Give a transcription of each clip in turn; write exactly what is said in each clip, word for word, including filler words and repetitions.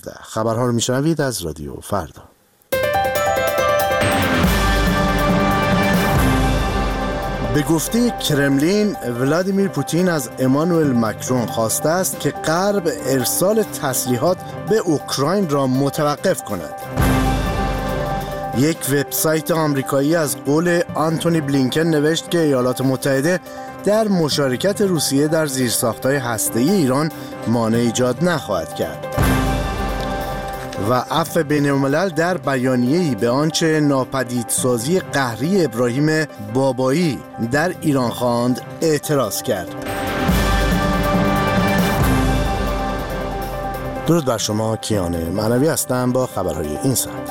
دوازده. خبرها رو میشنوید از رادیو فردا. به گفته کرملین، ولادیمیر پوتین از امانوئل ماکرون خواسته است که غرب ارسال تسلیحات به اوکراین را متوقف کند. یک وبسایت آمریکایی از قول آنتونی بلینکن نوشت که ایالات متحده در مشارکت روسیه در زیرساخت‌های هسته‌ای ایران مانع ایجاد نخواهد کرد. و عفو بین‌الملل در بیانیه‌ای به آنچه ناپدیدسازی قهری ابراهیم بابایی در ایران خواند اعتراض کرد. درود بر شما، کیان معنوی هستم با خبرهای این ساعت.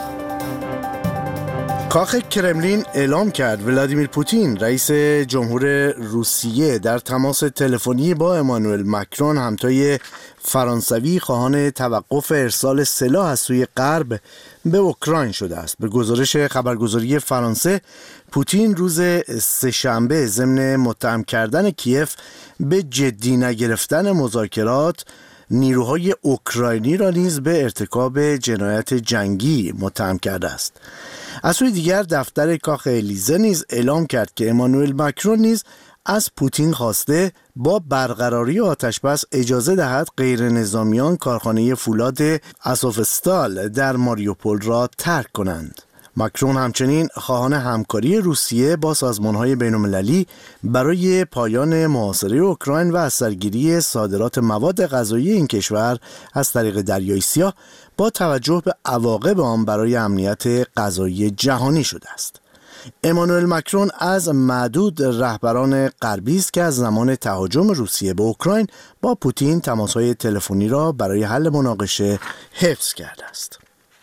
کاخ کرملین اعلام کرد ولادیمیر پوتین رئیس جمهور روسیه در تماس تلفنی با امانوئل ماکرون همتای فرانسوی خواهان توقف ارسال سلاح از سوی غرب به اوکراین شده است. به گزارش خبرگزاری فرانسه، پوتین روز سه‌شنبه ضمن متهم کردن کیف به جدی نگرفتن مذاکرات نیروهای اوکراینی را نیز به ارتکاب جنایت جنگی متهم کرده است. از سوی دیگر دفتر کاخ الیزه نیز اعلام کرد که امانوئل ماکرون نیز از پوتین خواسته با برقراری آتشبس اجازه دهد غیر نظامیان کارخانه فولاد آزوفستال در ماریوپول را ترک کنند. ماکرون همچنین خواهان همکاری روسیه با سازمان‌های بین‌المللی برای پایان محاصره اوکراین و از سرگیری صادرات مواد غذایی این کشور از طریق دریای سیاه با توجه به عواقب آن برای امنیت غذایی جهانی شده است. امانوئل ماکرون از معدود رهبران غربی است که از زمان تهاجم روسیه به اوکراین با پوتین تماس‌های تلفنی را برای حل مناقشه حفظ کرده است.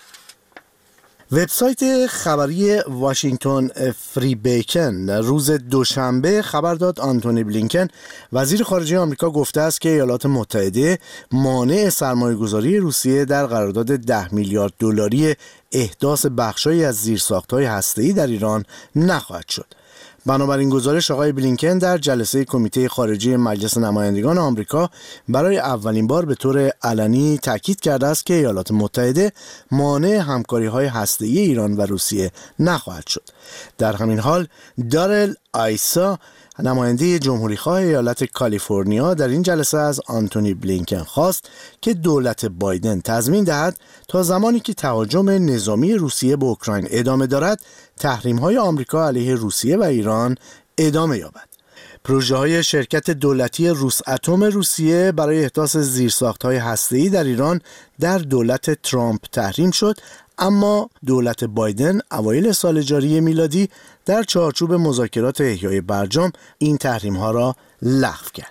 وبسایت خبری واشنگتن فری بیکن روز دوشنبه خبر داد آنتونی بلینکن وزیر خارجه آمریکا گفته است که ایالات متحده مانع سرمایه‌گذاری روسیه در قرارداد ده میلیارد دلاری احداث بخشایی از زیرساخت‌های هسته‌ای در ایران نخواهد شد. بنابراین گزارش آقای بلینکن در جلسه کمیته خارجی مجلس نمایندگان آمریکا برای اولین بار به طور علنی تاکید کرده است که ایالات متحده مانع همکاری‌های هسته‌ای ایران و روسیه نخواهد شد. در همین حال دارل آیسا نماینده جمهوری‌خواه ایالت کالیفرنیا در این جلسه از آنتونی بلینکن خواست که دولت بایدن تضمین دهد تا زمانی که تهاجم نظامی روسیه به اوکراین ادامه دارد، تحریم‌های آمریکا علیه روسیه و ایران ادامه یابد. پروژه‌های شرکت دولتی روساتوم روسیه برای احداث زیرساخت‌های هسته‌ای در ایران در دولت ترامپ تحریم شد، اما دولت بایدن اوایل سال جاری میلادی در چارچوب مذاکرات احیای برجام این تحریم‌ها را لغو کرد.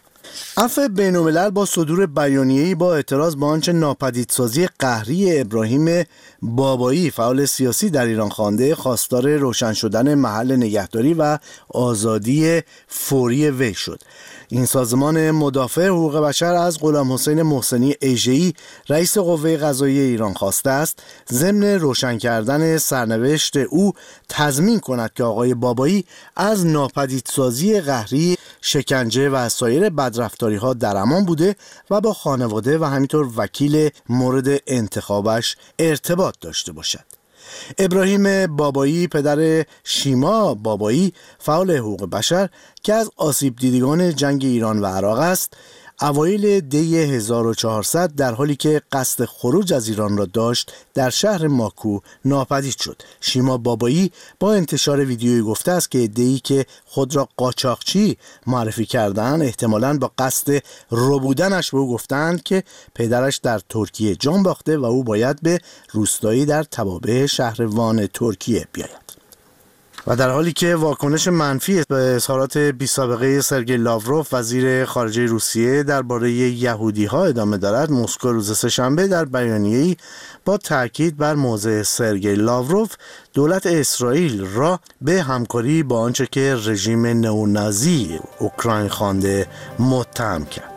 عفو بین‌الملل با صدور بیانیه‌ای با اعتراض به آنچه ناپدیدسازی قهری ابراهیم بابایی فعال سیاسی در ایران خوانده خواستار روشن شدن محل نگهداری و آزادی فوری وی شد. این سازمان مدافع حقوق بشر از غلام حسین محسنی ایژه‌ای رئیس قوه قضاییه ایران خواسته است ضمن روشن کردن سرنوشت او تضمین کند که آقای بابایی از ناپدیدسازی قهری، شکنجه و سایر بدرفتاری‌ها در امان بوده و با خانواده و همینطور وکیل مورد انتخابش ارتباط داشته باشد. ابراهیم بابایی پدر شیما بابایی فعال حقوق بشر که از آسیب دیدگان جنگ ایران و عراق است، اوایل دی هزار و چهارصد در حالی که قصد خروج از ایران را داشت در شهر ماکو ناپدید شد. شیما بابایی با انتشار ویدیویی گفته است که عده‌ای که خود را قاچاقچی معرفی کردند احتمالاً با قصد ربودنش به او گفتند که پدرش در ترکیه جان باخته و او باید به روستایی در توابع شهر وان ترکیه بیاید. و در حالی که واکنش منفی به اظهارات بی‌سابقه سرگئی لاوروف وزیر خارجه روسیه درباره یهودی‌ها ادامه دارد، مسکو روز سه‌شنبه در بیانیه‌ای با تاکید بر موضع سرگئی لاوروف دولت اسرائیل را به همکاری با آنچه که رژیم نئونازی اوکراین خوانده متهم کرد.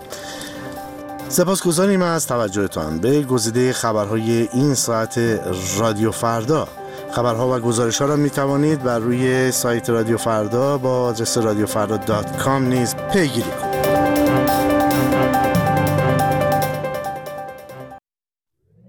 سپاسگزاریم از توجهتان به گزیده خبرهای این ساعت رادیو فردا. خبرها و گزارش‌ها را می‌توانید بر روی سایت رادیو فردا با آدرس رادیو فردا دات کام نیز پیگیری کنید.